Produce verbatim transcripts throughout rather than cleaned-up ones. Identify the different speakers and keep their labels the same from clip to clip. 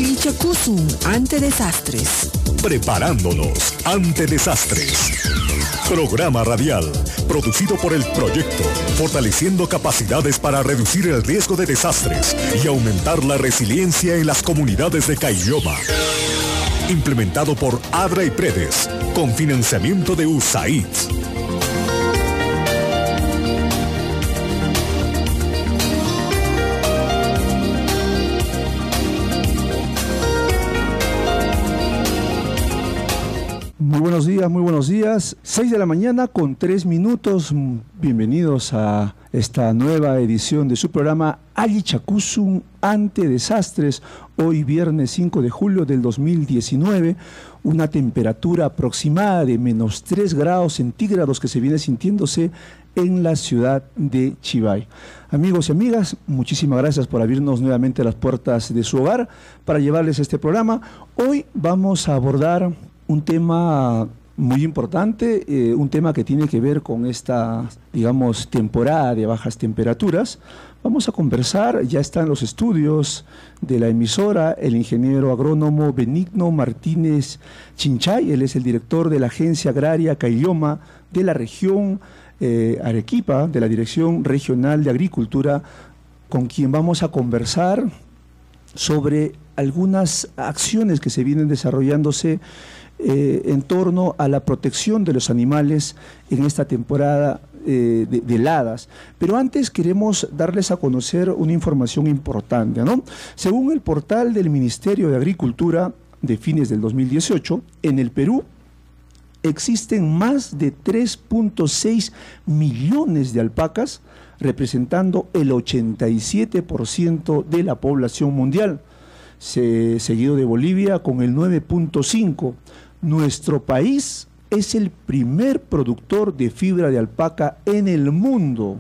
Speaker 1: Alichacusun ante desastres.
Speaker 2: Preparándonos ante desastres. Programa radial, producido por el proyecto, fortaleciendo capacidades para reducir el riesgo de desastres y aumentar la resiliencia en las comunidades de Caylloma. Implementado por ADRA y Predes, con financiamiento de U S A I D.
Speaker 3: Muy buenos días, muy buenos días. seis de la mañana con tres minutos. Bienvenidos a esta nueva edición de su programa Alichacusun ante desastres. Hoy viernes cinco de julio del dos mil diecinueve. Una temperatura aproximada de menos tres grados centígrados que se viene sintiéndose en la ciudad de Chivay. Amigos y amigas, muchísimas gracias por abrirnos nuevamente las puertas de su hogar para llevarles este programa. Hoy vamos a abordar un tema muy importante, eh, un tema que tiene que ver con esta, digamos, temporada de bajas temperaturas. Vamos a conversar, ya está en los estudios de la emisora, el ingeniero agrónomo Benigno Martínez Chinchay. Él es el director de la Agencia Agraria Caylloma de la región eh, Arequipa, de la Dirección Regional de Agricultura, con quien vamos a conversar sobre algunas acciones que se vienen desarrollándose Eh, en torno a la protección de los animales en esta temporada eh, de, de heladas. Pero antes queremos darles a conocer una información importante, ¿no? Según el portal del Ministerio de Agricultura de fines del dos mil dieciocho, en el Perú existen más de tres punto seis millones de alpacas, representando el ochenta y siete por ciento de la población mundial, Se, seguido de Bolivia con el nueve punto cinco por ciento. Nuestro país es el primer productor de fibra de alpaca en el mundo.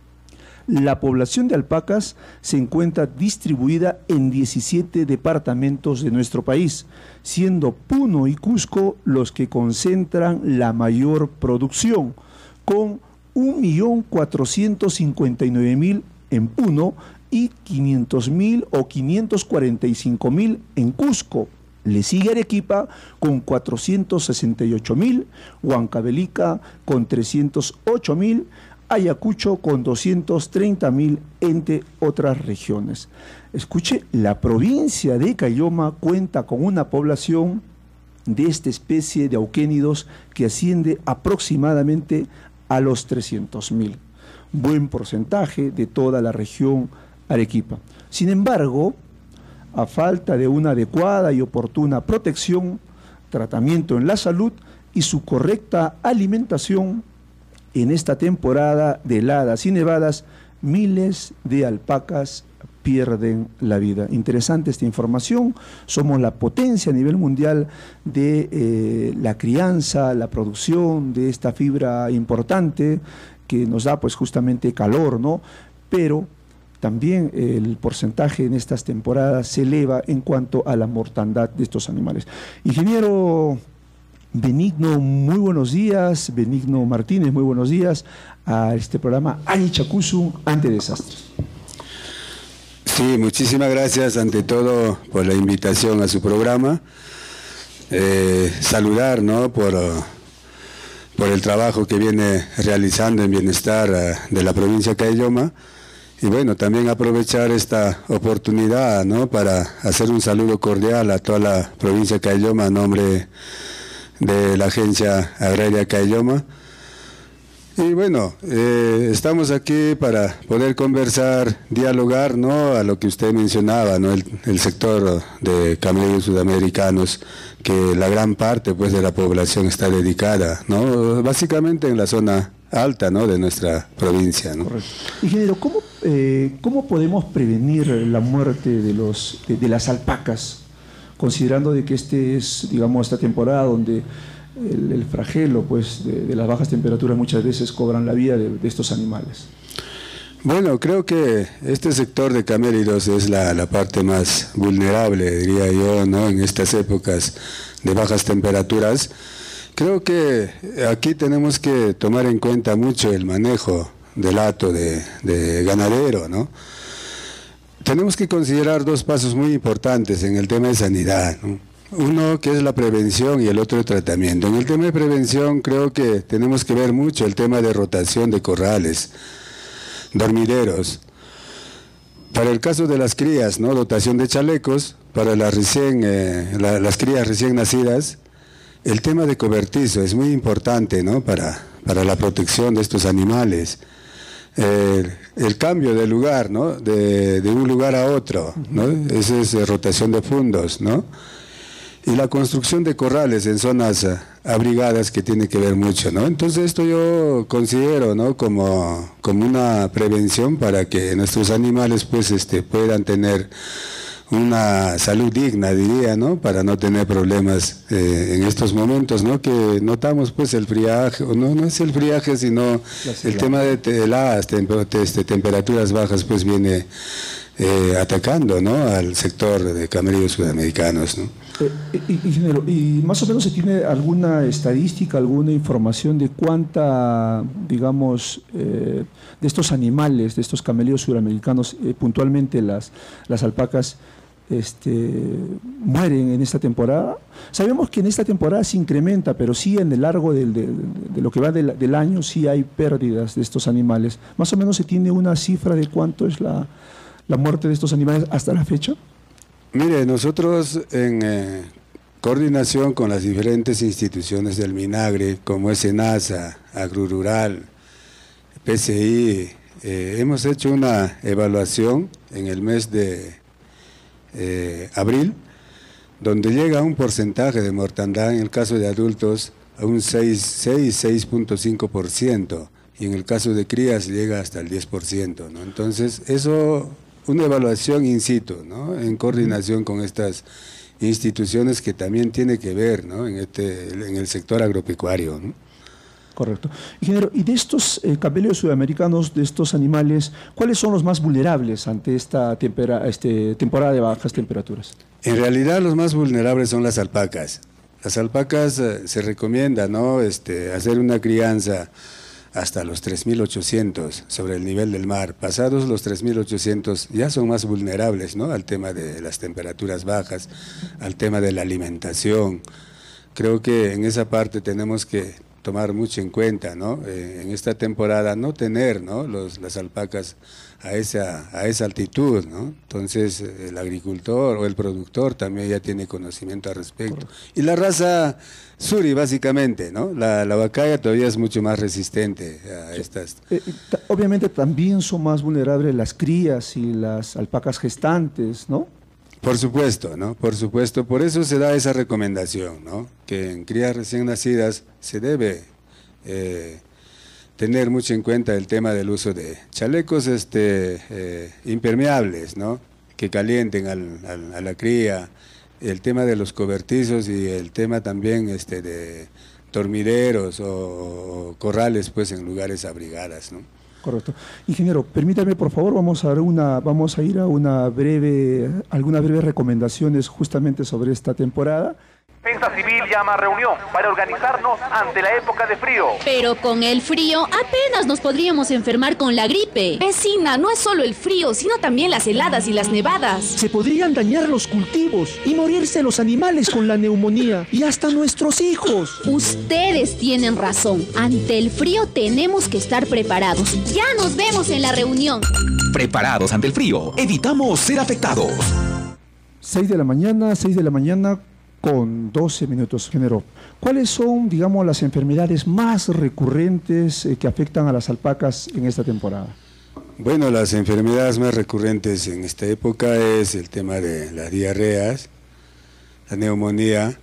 Speaker 3: La población de alpacas se encuentra distribuida en diecisiete departamentos de nuestro país, siendo Puno y Cusco los que concentran la mayor producción, con un millón cuatrocientos cincuenta y nueve mil en Puno y quinientos mil o quinientos cuarenta y cinco mil en Cusco. Le sigue Arequipa con cuatrocientos sesenta y ocho mil, Huancavelica con trescientos ocho mil, Ayacucho con doscientos treinta mil, entre otras regiones. Escuche, la provincia de Caylloma cuenta con una población de esta especie de auquénidos que asciende aproximadamente a los trescientos mil. Buen porcentaje de toda la región Arequipa. Sin embargo, a falta de una adecuada y oportuna protección, tratamiento en la salud y su correcta alimentación, en esta temporada de heladas y nevadas, miles de alpacas pierden la vida. Interesante esta información. Somos la potencia a nivel mundial de eh, la crianza, la producción de esta fibra importante que nos da pues justamente calor, ¿no? Pero también el porcentaje en estas temporadas se eleva en cuanto a la mortandad de estos animales. Ingeniero Benigno, muy buenos días. Benigno Martínez, muy buenos días a este programa Alichacusun ante desastres.
Speaker 4: Sí, muchísimas gracias ante todo por la invitación a su programa. Eh, saludar, ¿no?, por, por el trabajo que viene realizando en bienestar de la provincia de Caylloma. Y bueno, también aprovechar esta oportunidad, ¿no?, para hacer un saludo cordial a toda la provincia de Caylloma a nombre de la Agencia Agraria Caylloma. Y bueno, eh, estamos aquí para poder conversar, dialogar, ¿no?, a lo que usted mencionaba, ¿no?, el, el sector de camellos sudamericanos, que la gran parte pues de la población está dedicada, ¿no?, básicamente en la zona alta, ¿no?, de nuestra provincia, ¿no?
Speaker 3: Correcto. Ingeniero, ¿cómo, eh, ¿cómo podemos prevenir la muerte de, los, de, de las alpacas, considerando de que este es, digamos, esta temporada donde el, el flagelo pues, de, de las bajas temperaturas muchas veces cobran la vida de, de estos animales?
Speaker 4: Bueno, creo que este sector de camélidos es la, la parte más vulnerable, diría yo, ¿no?, en estas épocas de bajas temperaturas. Creo que aquí tenemos que tomar en cuenta mucho el manejo del hato de, de ganadero, ¿no? tenemos que considerar dos pasos muy importantes en el tema de sanidad, ¿no? Uno que es la prevención y el otro el tratamiento. En el tema de prevención creo que tenemos que ver mucho el tema de rotación de corrales, dormideros. Para el caso de las crías, ¿no? Dotación de chalecos, para las, recién, eh, la, las crías recién nacidas, el tema de cobertizo es muy importante, ¿no? para, para la protección de estos animales. Eh, el cambio de lugar, ¿no? de, de un lugar a otro, ¿no? Esa es eh, rotación de fundos, ¿no? Y la construcción de corrales en zonas uh, abrigadas que tiene que ver mucho, ¿no? Entonces esto yo considero, ¿no? como, como una prevención para que nuestros animales pues este, puedan tener una salud digna, diría, ¿no? Para no tener problemas eh, en estos momentos, ¿no? Que notamos pues el friaje, no, no es el friaje, sino el tema de, de las tem este, temperaturas bajas pues viene eh, atacando, ¿no? Al sector de camellos sudamericanos, ¿no?
Speaker 3: Eh, ingeniero, ¿y más o menos se tiene alguna estadística, alguna información de cuánta, digamos, eh, de estos animales, de estos camellos suramericanos, eh, puntualmente las, las alpacas, este, mueren en esta temporada? Sabemos que en esta temporada se incrementa, pero sí en el largo del, del, de lo que va del, del año sí hay pérdidas de estos animales. ¿Más o menos se tiene una cifra de cuánto es la, la muerte de estos animales hasta la fecha?
Speaker 4: Mire, nosotros en eh, coordinación con las diferentes instituciones del Minagre, como es SENASA, Agrurural, P C I, eh, hemos hecho una evaluación en el mes de eh, abril, donde llega un porcentaje de mortandad en el caso de adultos a un seis, seis punto cinco por ciento y en el caso de crías llega hasta el diez por ciento, ¿no? Entonces, eso... una evaluación in situ, ¿no? En coordinación con estas instituciones que también tiene que ver, ¿no? en, este, en el sector agropecuario, ¿no?
Speaker 3: Correcto. Ingeniero, y de estos eh, camellos sudamericanos, de estos animales, ¿cuáles son los más vulnerables ante esta tempera, este, temporada de bajas temperaturas?
Speaker 4: En realidad los más vulnerables son las alpacas. Las alpacas eh, se recomienda, ¿no? este, hacer una crianza hasta los tres mil ochocientos sobre el nivel del mar. Pasados los tres mil ochocientos ya son más vulnerables, ¿no? Al tema de las temperaturas bajas, al tema de la alimentación. Creo que en esa parte tenemos que tomar mucho en cuenta, ¿no? Eh, en esta temporada no tener, ¿no? Los, las alpacas a esa, a esa altitud, ¿no? Entonces el agricultor o el productor también ya tiene conocimiento al respecto. Y la raza suri básicamente, ¿no? La, la vacaya todavía es mucho más resistente a estas.
Speaker 3: Eh, obviamente también son más vulnerables las crías y las alpacas gestantes, ¿no?
Speaker 4: Por supuesto, ¿no? Por supuesto, por eso se da esa recomendación, ¿no? Que en crías recién nacidas se debe eh, tener mucho en cuenta el tema del uso de chalecos este, eh, impermeables, ¿no? Que calienten al, al, a la cría, el tema de los cobertizos y el tema también este, de dormideros o, o corrales pues en lugares abrigadas, ¿no?
Speaker 3: Correcto. Ingeniero, permítame por favor, vamos a, dar una, vamos a ir a una breve, algunas breves recomendaciones justamente sobre esta temporada.
Speaker 5: Defensa Civil llama a reunión para organizarnos ante la época de frío.
Speaker 6: Pero con el frío apenas nos podríamos enfermar con la gripe.
Speaker 7: Vecina, no es solo el frío, sino también las heladas y las nevadas.
Speaker 1: Se podrían dañar los cultivos y morirse los animales con la neumonía y hasta nuestros hijos.
Speaker 6: Ustedes tienen razón. Ante el frío tenemos que estar preparados. Ya nos vemos en la reunión.
Speaker 8: Preparados ante el frío, evitamos ser afectados.
Speaker 3: seis de la mañana, seis de la mañana con doce minutos, ingeniero. ¿Cuáles son, digamos, las enfermedades más recurrentes eh, que afectan a las alpacas en esta temporada?
Speaker 4: Bueno, las enfermedades más recurrentes en esta época es el tema de las diarreas, la neumonía,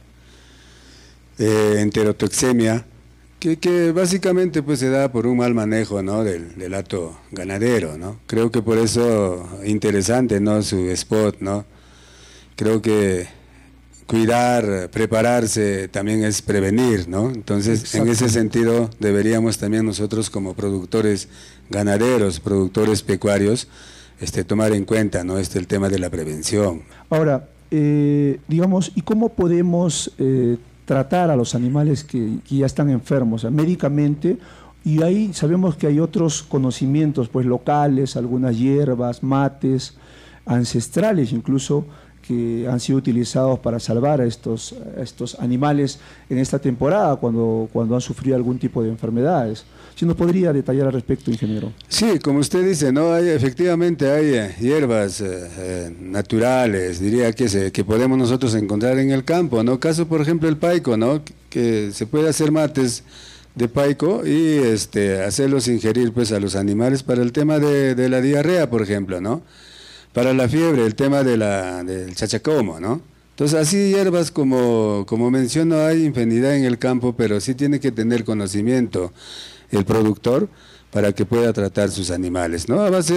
Speaker 4: eh, enterotoxemia, que, que básicamente pues se da por un mal manejo, ¿no? del, del hato ganadero, ¿no? Creo que por eso interesante, ¿no? Su spot, ¿no? Creo que cuidar, prepararse también es prevenir, ¿no? Entonces, en ese sentido, deberíamos también nosotros como productores ganaderos, productores pecuarios, este, tomar en cuenta, ¿no? Este, el tema de la prevención.
Speaker 3: Ahora, eh, digamos, ¿y cómo podemos eh, tratar a los animales que, que ya están enfermos, o sea, médicamente? Y ahí sabemos que hay otros conocimientos, pues locales, algunas hierbas, mates. ancestrales incluso, que han sido utilizados para salvar a estos, a estos animales en esta temporada cuando, cuando han sufrido algún tipo de enfermedades. Si nos podría detallar al respecto, ingeniero.
Speaker 4: Sí, como usted dice, no hay, efectivamente hay eh, hierbas eh, eh, naturales, diría que, se, que podemos nosotros encontrar en el campo, ¿no? Caso, por ejemplo, el paico, ¿no? Que se puede hacer mates de paico y este, hacerlos ingerir pues a los animales para el tema de, de la diarrea, por ejemplo, ¿no? Para la fiebre, el tema de la, del chachacomo, ¿no? Entonces, así hierbas como, como menciono, hay infinidad en el campo, pero sí tiene que tener conocimiento el productor para que pueda tratar sus animales, ¿no? A base,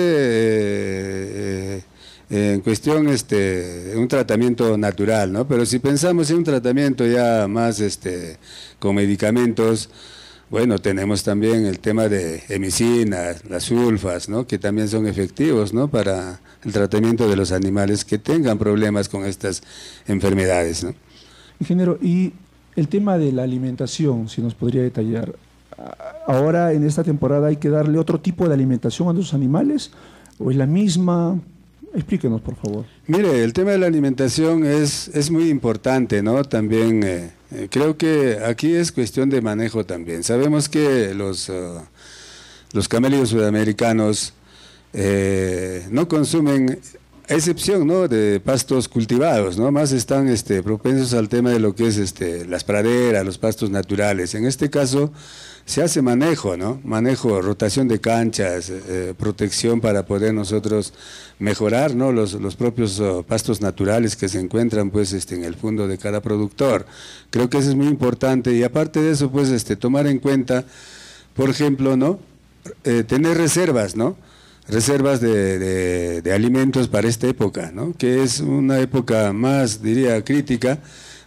Speaker 4: eh, eh, en cuestión, este, un tratamiento natural, ¿no? Pero si pensamos en un tratamiento ya más, este, con medicamentos, bueno, tenemos también el tema de hemicinas, las sulfas, ¿no? Que también son efectivos, ¿no? Para el tratamiento de los animales que tengan problemas con estas enfermedades, ¿no?
Speaker 3: Ingeniero, y el tema de la alimentación, si nos podría detallar. Ahora en esta temporada hay que darle otro tipo de alimentación a los animales, o es la misma. Explíquenos, por favor.
Speaker 4: Mire, el tema de la alimentación es, es muy importante, ¿no? También eh, eh, creo que aquí es cuestión de manejo también. Sabemos que los, uh, los camélidos sudamericanos eh, no consumen, a excepción, ¿no?, de pastos cultivados, ¿no? Más están este, propensos al tema de lo que es este, las praderas, los pastos naturales. En este caso se hace manejo, ¿no? Manejo, rotación de canchas, eh, protección para poder nosotros mejorar, ¿no?, los, los propios oh, pastos naturales que se encuentran pues este, en el fondo de cada productor. Creo que eso es muy importante y aparte de eso pues este, tomar en cuenta, por ejemplo, ¿no?, eh, tener reservas, ¿no? reservas de, de, de alimentos para esta época, ¿no?, que es una época más, diría, crítica,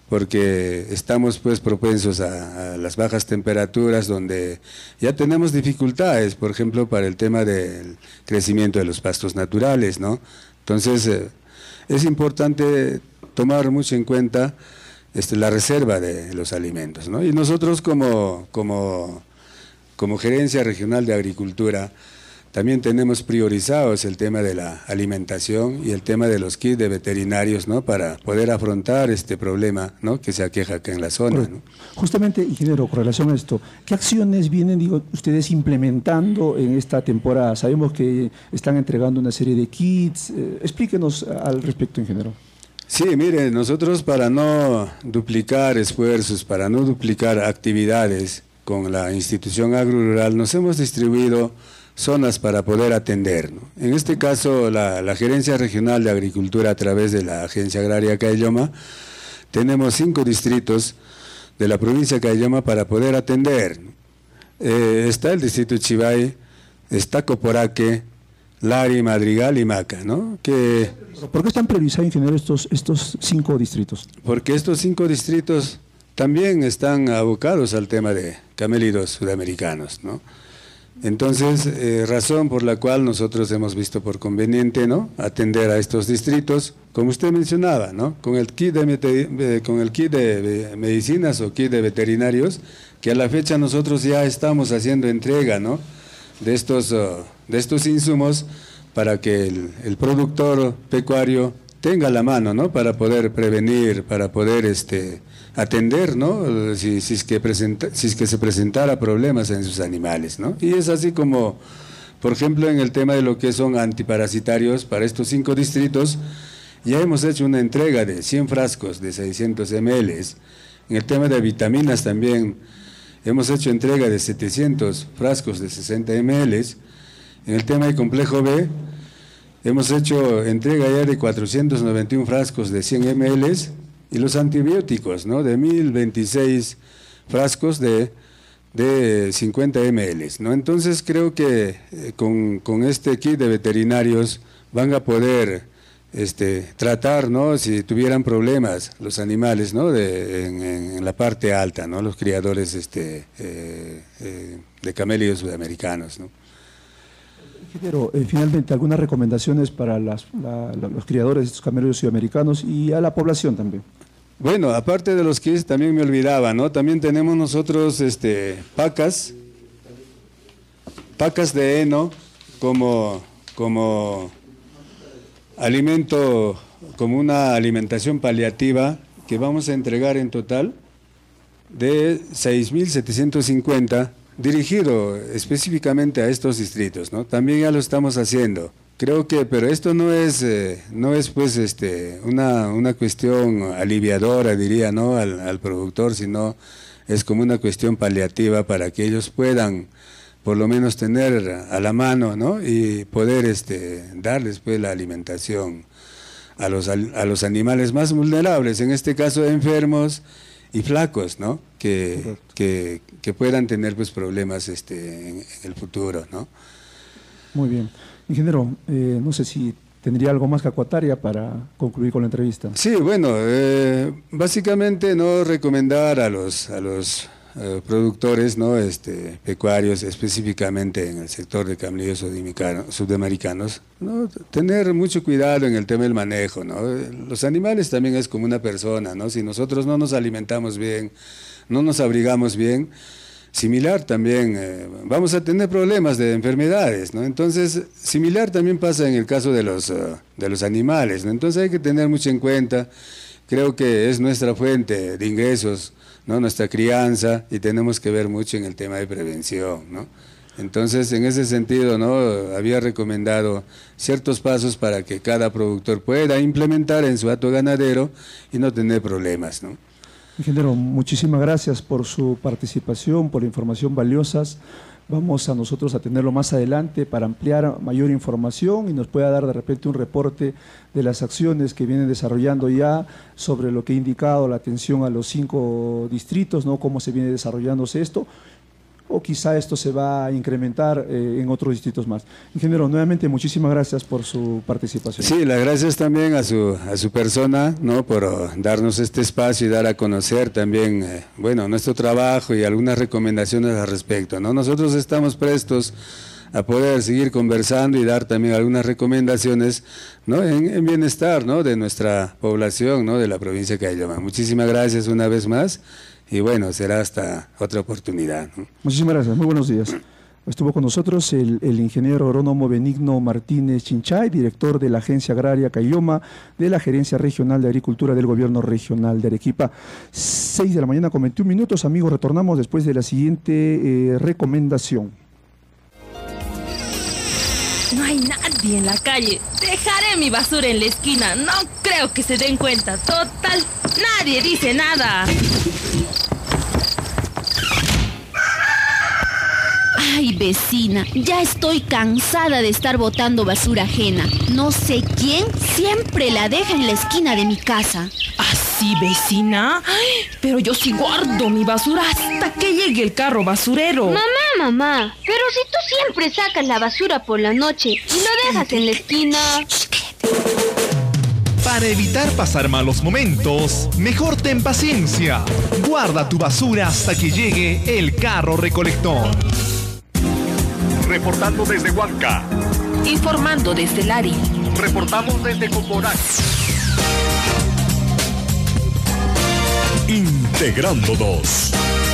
Speaker 4: porque estamos pues propensos a, a las bajas temperaturas, donde ya tenemos dificultades, por ejemplo, para el tema del crecimiento de los pastos naturales, ¿no? Entonces, eh, es importante tomar mucho en cuenta este, la reserva de los alimentos, ¿no? Y nosotros como, como, como Gerencia Regional de Agricultura, también tenemos priorizados el tema de la alimentación y el tema de los kits de veterinarios, ¿no?, para poder afrontar este problema, ¿no?, que se aqueja acá en la zona, ¿no?
Speaker 3: Justamente, ingeniero, con relación a esto, ¿qué acciones vienen, digo, ustedes implementando en esta temporada? Sabemos que están entregando una serie de kits. Eh, explíquenos al respecto, ingeniero.
Speaker 4: Sí, mire, nosotros para no duplicar esfuerzos, para no duplicar actividades con la institución agrorural, nos hemos distribuido zonas para poder atender, ¿no? En este caso, la, la Gerencia Regional de Agricultura, a través de la Agencia Agraria Caylloma, tenemos cinco distritos de la provincia de Caylloma para poder atender, ¿no? Eh, está el distrito de Chivay, está Coporaque, Lari, Madrigal y Maca, ¿no? Que,
Speaker 3: ¿Por qué están priorizados, ingeniero, estos, estos cinco distritos?
Speaker 4: Porque estos cinco distritos también están abocados al tema de camélidos sudamericanos, ¿no? Entonces, eh, razón por la cual nosotros hemos visto por conveniente, ¿no?, atender a estos distritos, como usted mencionaba, ¿no?, con el kit de, con el kit de medicinas o kit de veterinarios, que a la fecha nosotros ya estamos haciendo entrega, ¿no?, de estos, uh, de estos insumos para que el, el productor pecuario tenga la mano, ¿no?, para poder prevenir, para poder este, atender, ¿no?, si, si, es que presenta, si es que se presentara problemas en sus animales, ¿no? Y es así como, por ejemplo, en el tema de lo que son antiparasitarios para estos cinco distritos, ya hemos hecho una entrega de cien frascos de seiscientos mililitros. En el tema de vitaminas también hemos hecho entrega de setecientos frascos de sesenta mililitros. En el tema de complejo B, hemos hecho entrega ya de cuatrocientos noventa y uno frascos de cien mililitros, y los antibióticos, ¿no?, de mil veintiséis frascos de, de cincuenta mililitros, ¿no? Entonces creo que eh, con, con este kit de veterinarios van a poder este, tratar, ¿no?, si tuvieran problemas los animales, ¿no?, de, en, en la parte alta, ¿no?, los criadores este, eh, eh, de camélidos sudamericanos, ¿no?
Speaker 3: Ingeniero, eh, finalmente, algunas recomendaciones para las, la, la, los criadores de estos camélidos sudamericanos y a la población también.
Speaker 4: Bueno, aparte de los kits, también me olvidaba, ¿no?, también tenemos nosotros este, pacas, pacas de heno como, como, alimento, como una alimentación paliativa que vamos a entregar en total de seis mil setecientos cincuenta, dirigido específicamente a estos distritos, ¿no? También ya lo estamos haciendo. Creo que, pero esto no es, eh, no es pues este, una, una cuestión aliviadora, diría, ¿no? al, al productor, sino es como una cuestión paliativa para que ellos puedan por lo menos tener a la mano, ¿no? Y poder este, darles pues la alimentación a los, a los animales más vulnerables, en este caso enfermos y flacos, ¿no? Que, que, que puedan tener pues problemas este, en, en el futuro, ¿no?
Speaker 3: Muy bien. Ingeniero, eh, no sé si tendría algo más que acotar ya para concluir con la entrevista.
Speaker 4: Sí, bueno, eh, básicamente no recomendar a los, a los eh, productores, ¿no? este, pecuarios, específicamente en el sector de camellos sudamericanos, ¿no? Tener mucho cuidado en el tema del manejo, ¿no? Los animales también es como una persona, ¿no? Si nosotros no nos alimentamos bien, no nos abrigamos bien, similar también, eh, vamos a tener problemas de enfermedades, ¿no? Entonces, similar también pasa en el caso de los, uh, de los animales, ¿no? Entonces hay que tener mucho en cuenta, creo que es nuestra fuente de ingresos, ¿no? Nuestra crianza, y tenemos que ver mucho en el tema de prevención, ¿no? Entonces, en ese sentido, ¿no? Había recomendado ciertos pasos para que cada productor pueda implementar en su hato ganadero y no tener problemas, ¿no?
Speaker 3: Ingeniero, muchísimas gracias por su participación, por la información valiosas. Vamos a nosotros a tenerlo más adelante para ampliar mayor información y nos pueda dar de repente un reporte de las acciones que vienen desarrollando ya sobre lo que ha indicado la atención a los cinco distritos, ¿no? Cómo se viene desarrollándose esto, o quizá esto se va a incrementar eh, en otros distritos más. Ingeniero, nuevamente muchísimas gracias por su participación.
Speaker 4: Sí, las gracias también a su, a su persona, ¿no? Por uh, darnos este espacio y dar a conocer también, eh, bueno, nuestro trabajo y algunas recomendaciones al respecto, ¿no? Nosotros estamos prestos a poder seguir conversando y dar también algunas recomendaciones, ¿no? en, en bienestar, ¿no? De nuestra población, ¿no? De la provincia de Caylloma. Muchísimas gracias una vez más. Y bueno, será hasta otra oportunidad, ¿no?
Speaker 3: Muchísimas gracias, muy buenos días. Estuvo con nosotros el, el ingeniero agrónomo Benigno Martínez Chinchay, director de la Agencia Agraria Caylloma, de la Gerencia Regional de Agricultura del Gobierno Regional de Arequipa. seis de la mañana con veintiún minutos, amigos, retornamos después de la siguiente eh, recomendación.
Speaker 9: No hay nadie en la calle. Dejaré mi basura en la esquina. No creo que se den cuenta. Total, nadie dice nada.
Speaker 6: Ay, vecina, ya estoy cansada de estar botando basura ajena. No sé quién siempre la deja en la esquina de mi casa.
Speaker 9: ¿Así, vecina? Ay, pero yo sí guardo mi basura hasta que llegue el carro basurero.
Speaker 10: Mamá, mamá, pero si tú siempre sacas la basura por la noche y lo dejas en la esquina.
Speaker 11: Para evitar pasar malos momentos, mejor ten paciencia. Guarda tu basura hasta que llegue el carro recolector.
Speaker 2: Reportando desde Huanca.
Speaker 9: Informando desde Lari.
Speaker 2: Reportamos desde Coporac. Integrándonos.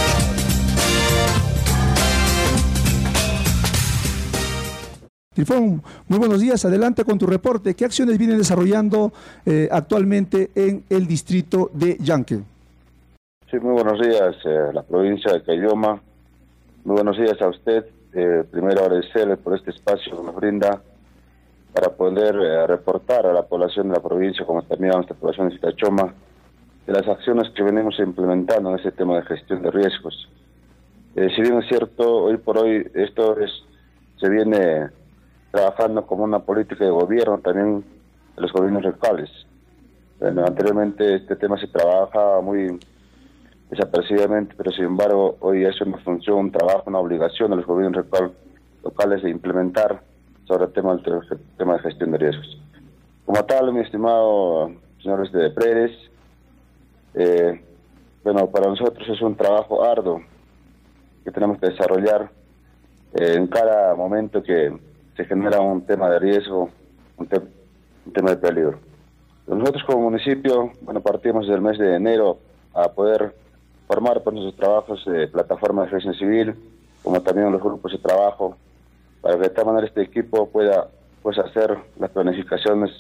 Speaker 3: Trifón, muy buenos días, adelante con tu reporte. ¿Qué acciones vienen desarrollando eh, actualmente en el distrito de Yanque?
Speaker 12: Sí, muy buenos días, eh, la provincia de Caylloma. Muy buenos días a usted. Eh, primero agradecerle por este espacio que nos brinda para poder eh, reportar a la población de la provincia, como también a nuestra población de Itachoma, de las acciones que venimos implementando en este tema de gestión de riesgos. Eh, si bien es cierto, hoy por hoy esto es, se viene trabajando como una política de gobierno también de los gobiernos locales. Bueno, anteriormente este tema se trabaja muy desapercibidamente, pero sin embargo hoy es una función, un trabajo, una obligación de los gobiernos locales de implementar sobre el tema, el tema de gestión de riesgos. Como tal, mi estimado señores de Pérez, eh, bueno, para nosotros es un trabajo arduo que tenemos que desarrollar eh, en cada momento que se genera un tema de riesgo, un, te un tema de peligro. Nosotros como municipio, bueno, partimos desde el mes de enero a poder formar por nuestros trabajos de plataforma de defensa civil, como también los grupos de trabajo, para que de esta manera este equipo pueda pues hacer las planificaciones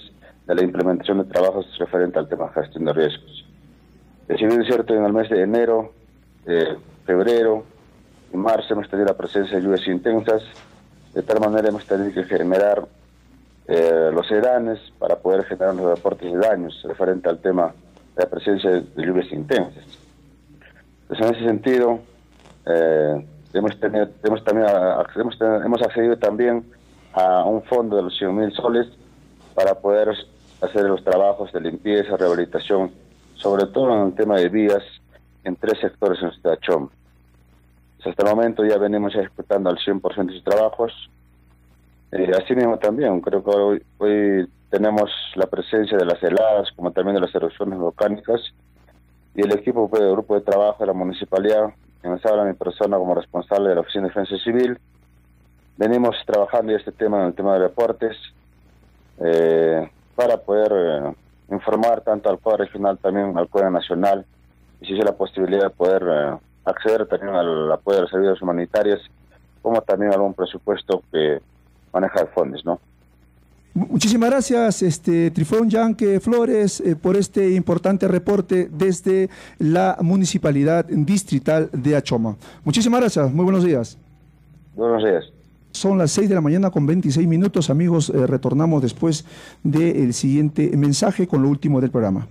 Speaker 12: de la implementación de trabajos referente al tema de gestión de riesgos. Si bien es cierto, en el mes de enero, eh, febrero y marzo hemos tenido la presencia de lluvias intensas, de tal manera hemos tenido que generar eh, los sedanes para poder generar los reportes de daños referente al tema de la presencia de lluvias intensas. Entonces, en ese sentido, eh, hemos, tenido, hemos, también, hemos, hemos accedido también a un fondo de los cien mil soles para poder hacer los trabajos de limpieza, rehabilitación, sobre todo en el tema de vías en tres sectores en nuestra Choma. Hasta el momento ya venimos ejecutando al cien por ciento de sus trabajos. Eh, así mismo también, creo que hoy, hoy tenemos la presencia de las heladas, como también de las erupciones volcánicas, y el equipo pues, del grupo de trabajo de la municipalidad, que nos habla mi persona como responsable de la Oficina de Defensa Civil. Venimos trabajando en este tema, en el tema de reportes, eh, para poder eh, informar tanto al Poder Regional, también al Poder Nacional, y si es la posibilidad de poder eh, acceder también al apoyo de las ayudas humanitarias, como también algún presupuesto que maneja el fondos, ¿no?
Speaker 3: Muchísimas gracias, este Trifón Yanque Flores, eh, por este importante reporte desde la Municipalidad Distrital de Achoma. Muchísimas gracias, muy buenos días.
Speaker 12: Buenos días.
Speaker 3: Son las seis de la mañana con veintiséis minutos, amigos, eh, retornamos después del siguiente mensaje con lo último del programa.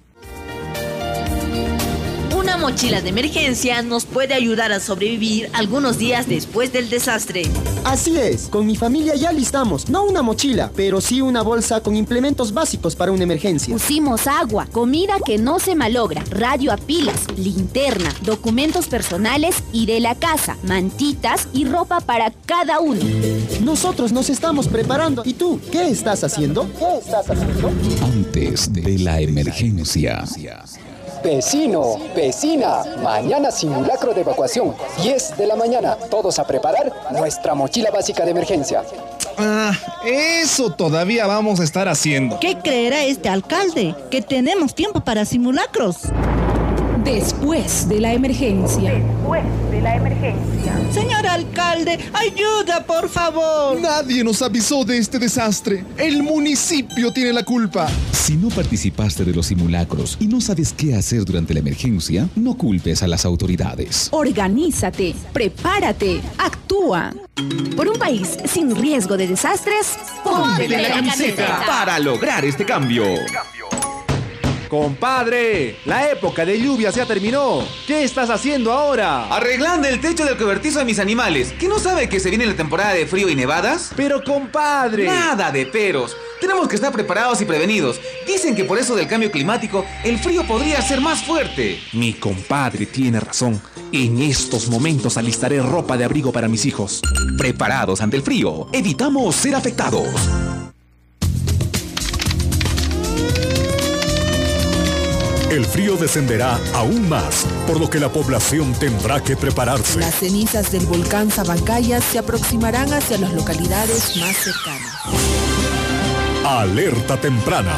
Speaker 13: Una mochila de emergencia nos puede ayudar a sobrevivir algunos días después del desastre.
Speaker 14: Así es, con mi familia ya listamos, no una mochila, pero sí una bolsa con implementos básicos para una emergencia.
Speaker 6: Pusimos agua, comida que no se malogra, radio a pilas, linterna, documentos personales y de la casa, mantitas y ropa para cada uno.
Speaker 14: Nosotros nos estamos preparando. ¿Y tú, qué estás haciendo? ¿Qué estás haciendo?
Speaker 8: Antes de la emergencia.
Speaker 15: Vecino, vecina, mañana simulacro de evacuación, diez de la mañana, todos a preparar nuestra mochila básica de emergencia.
Speaker 11: Ah, eso todavía vamos a estar haciendo.
Speaker 16: ¿Qué creerá este alcalde? Que tenemos tiempo para simulacros.
Speaker 7: Después de la emergencia.
Speaker 17: Después de la emergencia.
Speaker 16: Señor alcalde, ayuda, por favor.
Speaker 11: Nadie nos avisó de este desastre. El municipio tiene la culpa.
Speaker 8: Si no participaste de los simulacros y no sabes qué hacer durante la emergencia, no culpes a las autoridades.
Speaker 7: Organízate, prepárate, actúa.
Speaker 6: Por un país sin riesgo de desastres,
Speaker 8: ponte la camiseta para lograr este cambio.
Speaker 18: Compadre, la época de lluvias ya terminó. ¿Qué estás haciendo ahora?
Speaker 19: Arreglando el techo del cobertizo de mis animales. ¿Que no sabe que se viene la temporada de frío y nevadas?
Speaker 18: Pero compadre...
Speaker 19: Nada de peros. Tenemos que estar preparados y prevenidos. Dicen que por eso del cambio climático, el frío podría ser más fuerte.
Speaker 18: Mi compadre tiene razón. En estos momentos alistaré ropa de abrigo para mis hijos.
Speaker 8: Preparados ante el frío, evitamos ser afectados.
Speaker 2: El frío descenderá aún más, por lo que la población tendrá que prepararse.
Speaker 20: Las cenizas del volcán Sabancayas se aproximarán hacia las localidades más cercanas.
Speaker 2: Alerta temprana.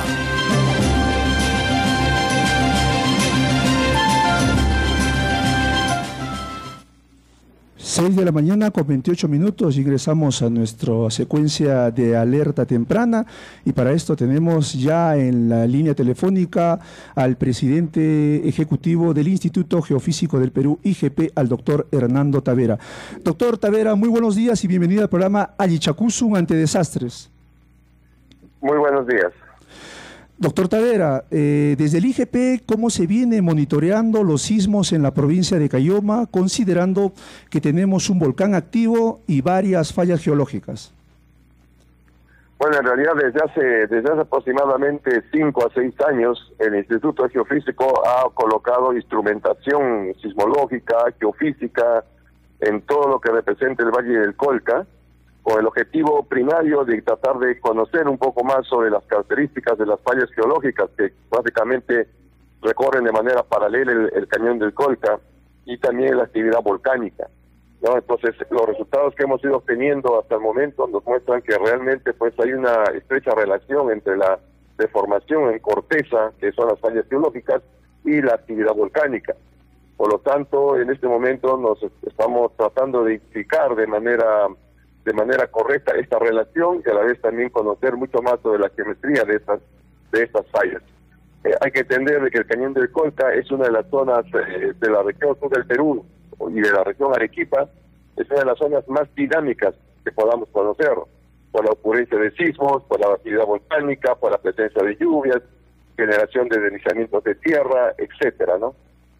Speaker 3: seis de la mañana con veintiocho minutos, ingresamos a nuestra secuencia de alerta temprana y para esto tenemos ya en la línea telefónica al presidente ejecutivo del Instituto Geofísico del Perú, I G P, al doctor Hernando Tavera. Doctor Tavera, muy buenos días y bienvenido al programa Allichacusun ante desastres.
Speaker 21: Muy buenos días.
Speaker 3: Doctor Tavera, eh, desde el I G P, ¿cómo se viene monitoreando los sismos en la provincia de Caylloma, considerando que tenemos un volcán activo y varias fallas geológicas?
Speaker 21: Bueno, en realidad desde hace desde hace aproximadamente cinco a seis años, el Instituto Geofísico ha colocado instrumentación sismológica, geofísica, en todo lo que representa el Valle del Colca, con el objetivo primario de tratar de conocer un poco más sobre las características de las fallas geológicas que básicamente recorren de manera paralela el, el cañón del Colca y también la actividad volcánica, ¿no? Entonces, los resultados que hemos ido obteniendo hasta el momento nos muestran que realmente pues hay una estrecha relación entre la deformación en corteza, que son las fallas geológicas, y la actividad volcánica. Por lo tanto, en este momento nos estamos tratando de identificar de manera de manera correcta esta relación y a la vez también conocer mucho más sobre la geometría de estas de estas fallas. Eh, hay que entender de que el Cañón del Colca es una de las zonas eh, de la región sur del Perú y de la región Arequipa, es una de las zonas más dinámicas que podamos conocer, por la ocurrencia de sismos, por la actividad volcánica, por la presencia de lluvias, generación de deslizamientos de tierra, etcétera, ¿no?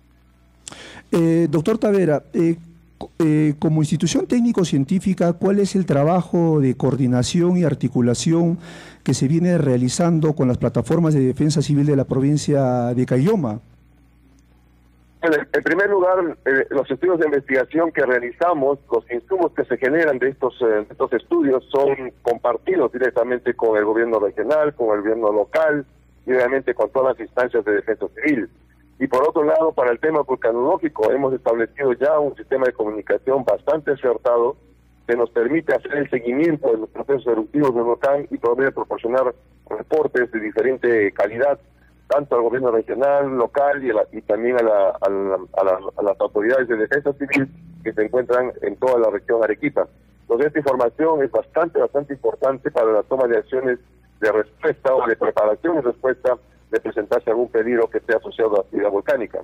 Speaker 3: Eh, doctor Tavera, eh, eh, como institución técnico-científica, ¿cuál es el trabajo de coordinación y articulación que se viene realizando con las plataformas de defensa civil de la provincia de Caylloma?
Speaker 21: En, en primer lugar, eh, los estudios de investigación que realizamos, los insumos que se generan de estos, eh, de estos estudios son compartidos directamente con el gobierno regional, con el gobierno local y obviamente con todas las instancias de defensa civil. Y por otro lado, para el tema vulcanológico, hemos establecido ya un sistema de comunicación bastante acertado que nos permite hacer el seguimiento de los procesos eruptivos del volcán y poder proporcionar reportes de diferente calidad, tanto al gobierno regional, local y, a la, y también a, la, a, la, a, la, a las autoridades de defensa civil que se encuentran en toda la región Arequipa. Entonces, esta información es bastante, bastante importante para la toma de acciones de respuesta o de preparación y respuesta de presentarse algún pedido que esté asociado a la actividad volcánica.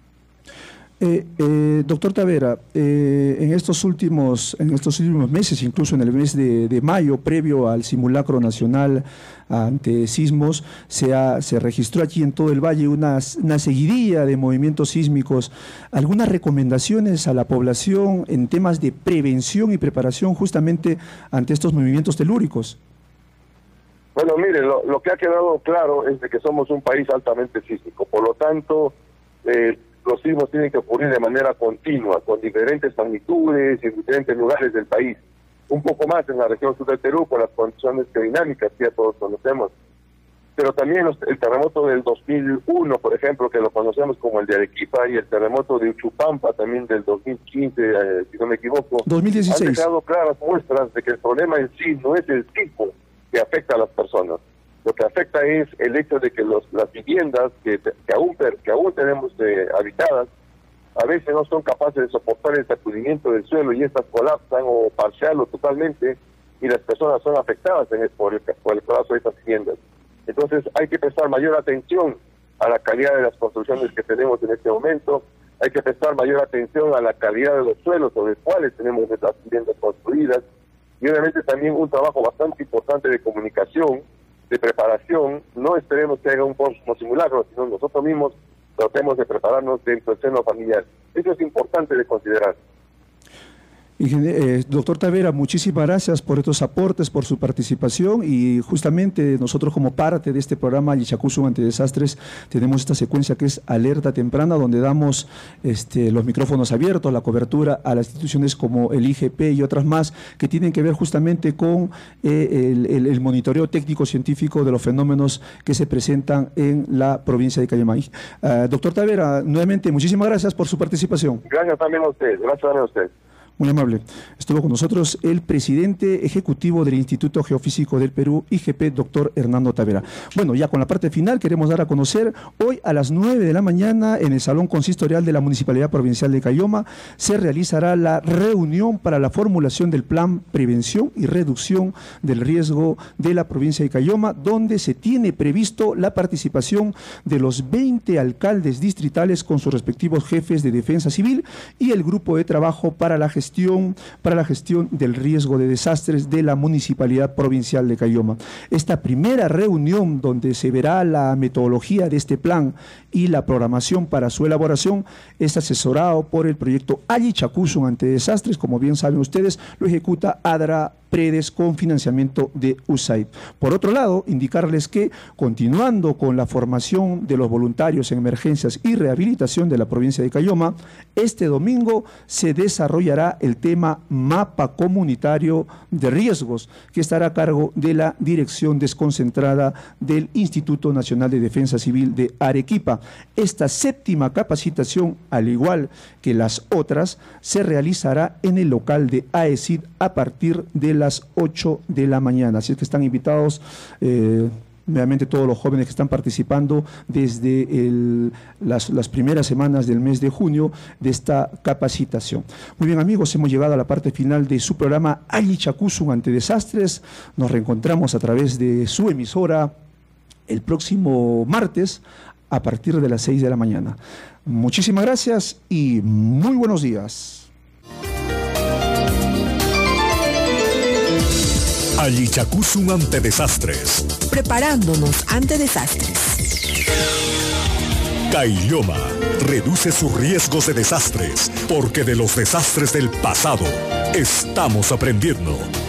Speaker 3: Eh, eh, doctor Tavera, eh, en estos últimos en estos últimos meses, incluso en el mes de, de mayo, previo al simulacro nacional ante sismos, se, ha, se registró aquí en todo el valle una, una seguidilla de movimientos sísmicos. ¿Algunas recomendaciones a la población en temas de prevención y preparación justamente ante estos movimientos telúricos?
Speaker 21: Bueno, mire, lo, lo que ha quedado claro es de que somos un país altamente sísmico, por lo tanto, eh, los sismos tienen que ocurrir de manera continua, con diferentes magnitudes y en diferentes lugares del país. Un poco más en la región sur del Perú, por las condiciones geodinámicas que ya todos conocemos. Pero también los, el terremoto del dos mil uno, por ejemplo, que lo conocemos como el de Arequipa, y el terremoto de Uchupampa, también del dos mil quince, eh, si no me equivoco,
Speaker 3: dos mil dieciséis.
Speaker 21: Han dejado claras muestras de que el problema en sí no es el sismo que afecta a las personas. Lo que afecta es el hecho de que los, las viviendas que, que, aún, que aún tenemos eh, habitadas, a veces no son capaces de soportar el sacudimiento del suelo y estas colapsan o parcial o totalmente, y las personas son afectadas en el, por, el, por el colapso de estas viviendas. Entonces hay que prestar mayor atención a la calidad de las construcciones que tenemos en este momento, hay que prestar mayor atención a la calidad de los suelos sobre los cuales tenemos nuestras viviendas construidas, y obviamente también un trabajo bastante importante de comunicación, de preparación. No esperemos que haga un próximo simulacro, sino nosotros mismos tratemos de prepararnos dentro del seno familiar. Eso es importante de considerar.
Speaker 3: Eh, doctor Tavera, muchísimas gracias por estos aportes, por su participación, y justamente nosotros como parte de este programa Allichacusu ante Desastres tenemos esta secuencia que es Alerta Temprana, donde damos este, los micrófonos abiertos, la cobertura a las instituciones como el I G P y otras más que tienen que ver justamente con eh, el, el, el monitoreo técnico-científico de los fenómenos que se presentan en la provincia de Caylloma. Uh, doctor Tavera, nuevamente muchísimas gracias por su participación.
Speaker 21: Gracias también a usted, gracias también a usted.
Speaker 3: Muy amable. Estuvo con nosotros el presidente ejecutivo del Instituto Geofísico del Perú, I G P, doctor Hernando Tavera. Bueno, ya con la parte final queremos dar a conocer, hoy a las nueve de la mañana en el Salón Consistorial de la Municipalidad Provincial de Caylloma se realizará la reunión para la formulación del Plan Prevención y Reducción del Riesgo de la provincia de Caylloma, donde se tiene previsto la participación de los veinte alcaldes distritales con sus respectivos jefes de defensa civil y el grupo de trabajo para la gestión para la gestión del riesgo de desastres de la Municipalidad Provincial de Caylloma. Esta primera reunión, donde se verá la metodología de este plan y la programación para su elaboración, es asesorado por el proyecto Allichacusu ante Desastres. Como bien saben ustedes, lo ejecuta ADRA Predes con financiamiento de U S A I D. Por otro lado, indicarles que, continuando con la formación de los voluntarios en emergencias y rehabilitación de la provincia de Caylloma, este domingo se desarrollará el tema Mapa Comunitario de Riesgos, que estará a cargo de la Dirección Desconcentrada del Instituto Nacional de Defensa Civil de Arequipa. Esta séptima capacitación, al igual que las otras, se realizará en el local de A E C I D a partir de las ocho de la mañana. Así es que están invitados eh, nuevamente todos los jóvenes que están participando desde el, las, las primeras semanas del mes de junio de esta capacitación. Muy bien, amigos, hemos llegado a la parte final de su programa Allichacusu ante Desastres. Nos reencontramos a través de su emisora el próximo martes a partir de las seis de la mañana. Muchísimas gracias y muy buenos días.
Speaker 2: Allichacusun ante desastres.
Speaker 20: Preparándonos ante desastres.
Speaker 2: Caylloma reduce sus riesgos de desastres porque de los desastres del pasado estamos aprendiendo.